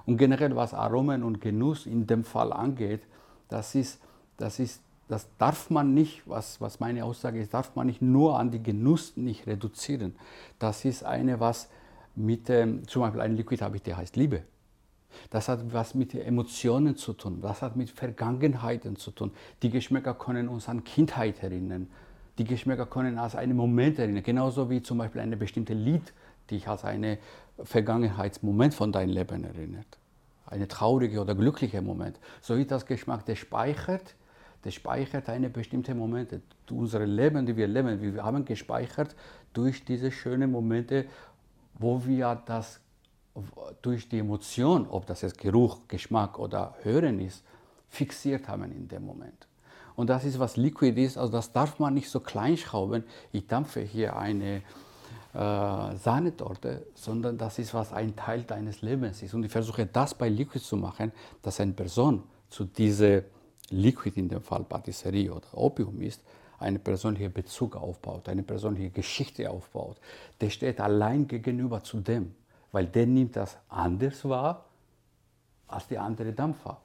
Und generell, was Aromen und Genuss in dem Fall angeht, das ist, das darf man nicht, was meine Aussage ist, darf man nicht nur an die Genuss nicht reduzieren. Das ist eine, was mit, zum Beispiel ein Liquid habe ich, der heißt Liebe. Das hat was mit Emotionen zu tun, das hat mit Vergangenheiten zu tun. Die Geschmäcker können uns an Kindheit erinnern. Die Geschmäcker können als einen Moment erinnern. Genauso wie zum Beispiel eine bestimmte Lied dich als einen Vergangenheitsmoment von deinem Leben erinnert. Eine traurige oder glückliche Moment. So wie das Geschmack, der speichert eine bestimmte Momente. Unsere Leben, die wir leben, wir haben gespeichert durch diese schönen Momente, wo wir das durch die Emotion, ob das jetzt Geruch, Geschmack oder Hören ist, fixiert haben in dem Moment. Und das ist, was Liquid ist, also das darf man nicht so klein schrauben, ich dampfe hier eine Sahnetorte, sondern das ist, was ein Teil deines Lebens ist. Und ich versuche das bei Liquid zu machen, dass eine Person zu dieser Liquid, in dem Fall Patisserie oder Opium ist, eine persönliche Bezug aufbaut, eine persönliche Geschichte aufbaut. Der steht allein gegenüber zu dem, weil der nimmt das anders wahr als die andere Dampfer.